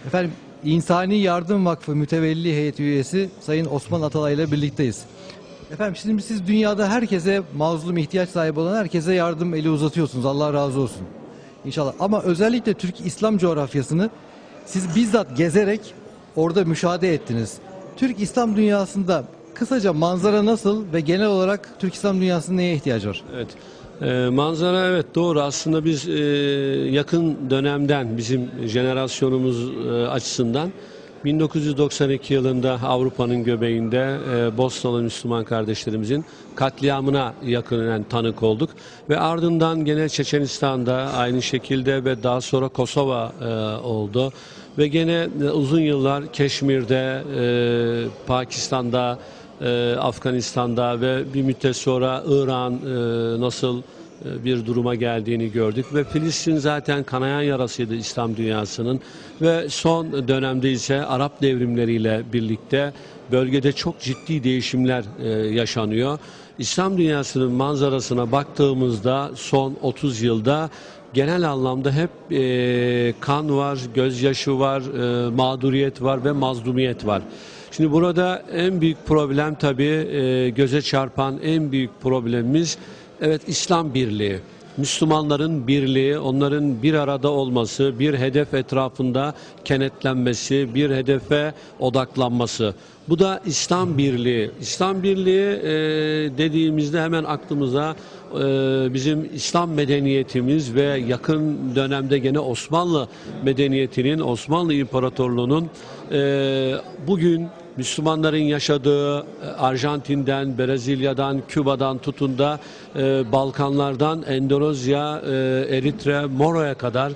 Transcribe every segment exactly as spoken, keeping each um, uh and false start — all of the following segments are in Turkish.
Efendim, İnsani Yardım Vakfı Mütevelli Heyeti Üyesi Sayın Osman Atalay ile birlikteyiz. Efendim, şimdi siz dünyada herkese, mazlum, ihtiyaç sahibi olan herkese yardım eli uzatıyorsunuz. Allah razı olsun. İnşallah. Ama özellikle Türk İslam coğrafyasını siz bizzat gezerek orada müşahede ettiniz. Türk İslam dünyasında kısaca manzara nasıl ve genel olarak Türk İslam dünyasının neye ihtiyacı var? Evet. E, manzara evet doğru. Aslında biz e, yakın dönemden bizim jenerasyonumuz e, açısından bin dokuz yüz doksan iki yılında Avrupa'nın göbeğinde e, Bosnalı Müslüman kardeşlerimizin katliamına yakından tanık olduk. Ve ardından gene Çeçenistan'da aynı şekilde ve daha sonra Kosova e, oldu. Ve gene e, uzun yıllar Keşmir'de, e, Pakistan'da, e, Afganistan'da ve bir müddet sonra İran e, nasıl e, bir duruma geldiğini gördük. Ve Filistin zaten kanayan yarasıydı İslam dünyasının. Ve son dönemde ise Arap devrimleriyle birlikte bölgede çok ciddi değişimler e, yaşanıyor. İslam dünyasının manzarasına baktığımızda son otuz yılda genel anlamda hep e, kan var, gözyaşı var, e, mağduriyet var ve mazlumiyet var. Şimdi burada en büyük problem tabii e, göze çarpan en büyük problemimiz evet İslam birliği. Müslümanların birliği, onların bir arada olması, bir hedef etrafında kenetlenmesi, bir hedefe odaklanması. Bu da İslam birliği. İslam birliği e, dediğimizde hemen aklımıza e, bizim İslam medeniyetimiz ve yakın dönemde gene Osmanlı medeniyetinin, Osmanlı İmparatorluğu'nun e, bugün Müslümanların yaşadığı Arjantin'den, Brezilya'dan, Küba'dan tutun da e, Balkanlardan, Endonezya, e, Eritre, Moro'ya kadar,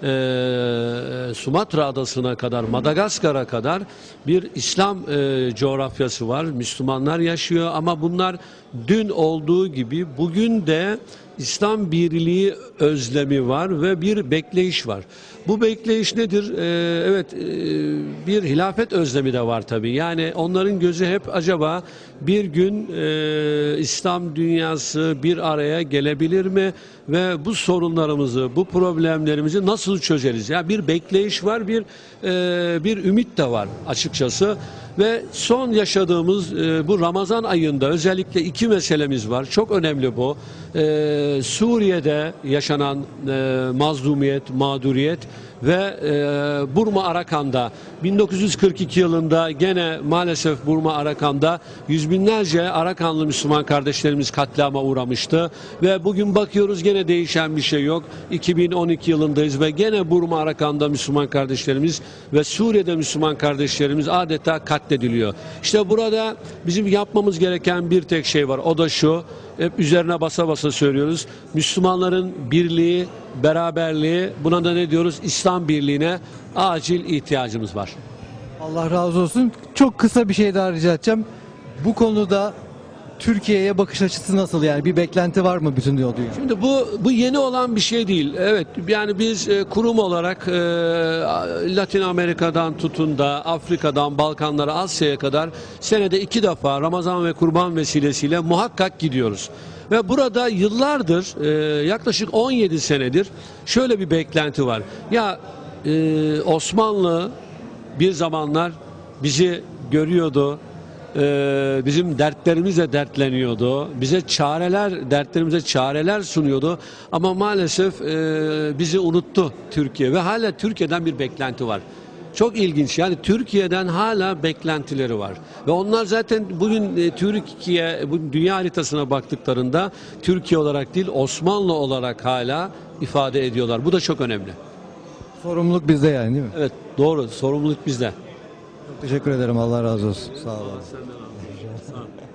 e, Sumatra adasına kadar, Madagaskar'a kadar bir İslam e, coğrafyası var. Müslümanlar yaşıyor ama bunlar dün olduğu gibi bugün de İslam birliği özlemi var ve bir bekleyiş var. Bu bekleyiş nedir? Ee, evet, e, bir hilafet özlemi de var tabii. Yani onların gözü hep acaba bir gün e, İslam dünyası bir araya gelebilir mi? Ve bu sorunlarımızı, bu problemlerimizi nasıl çözeriz? Ya yani bir bekleyiş var, bir e, bir ümit de var açıkçası. Ve son yaşadığımız e, bu Ramazan ayında özellikle iki meselemiz var. Çok önemli bu. E, Suriye'de yaşanan e, mazlumiyet, mağduriyet ve e, Burma Arakan'da bin dokuz yüz kırk iki yılında gene maalesef Burma Arakan'da yüz binlerce Arakanlı Müslüman kardeşlerimiz katliama uğramıştı. Ve bugün bakıyoruz gene değişen bir şey yok. iki bin on iki yılındayız ve gene Burma Arakan'da Müslüman kardeşlerimiz ve Suriye'de Müslüman kardeşlerimiz adeta katlediliyor. İşte burada bizim yapmamız gereken bir tek şey var. O da şu. Hep üzerine basa basa söylüyoruz. Müslümanların birliği, beraberliği, buna da ne diyoruz? İslam birliğine acil ihtiyacımız var. Allah razı olsun. Çok kısa bir şey daha rica edeceğim. Bu konuda Türkiye'ye bakış açısı nasıl, yani bir beklenti var mı bütün diyor? Şimdi bu bu yeni olan bir şey değil. Evet, yani biz e, kurum olarak e, Latin Amerika'dan tutun da Afrika'dan Balkanlara, Asya'ya kadar senede iki defa Ramazan ve Kurban vesilesiyle muhakkak gidiyoruz. Ve burada yıllardır, e, yaklaşık on yedi senedir şöyle bir beklenti var. Ya e, Osmanlı bir zamanlar bizi görüyordu. Ee, bizim dertlerimizle dertleniyordu. Bize çareler, dertlerimize çareler sunuyordu. Ama maalesef e, bizi unuttu Türkiye ve hala Türkiye'den bir beklenti var. Çok ilginç, yani Türkiye'den hala beklentileri var. Ve onlar zaten bugün e, Türkiye, bugün dünya haritasına baktıklarında Türkiye olarak değil Osmanlı olarak hala ifade ediyorlar. Bu da çok önemli. Sorumluluk bizde yani, değil mi? Evet, doğru, sorumluluk bizde. Çok teşekkür ederim. Allah razı olsun. Sağ olun.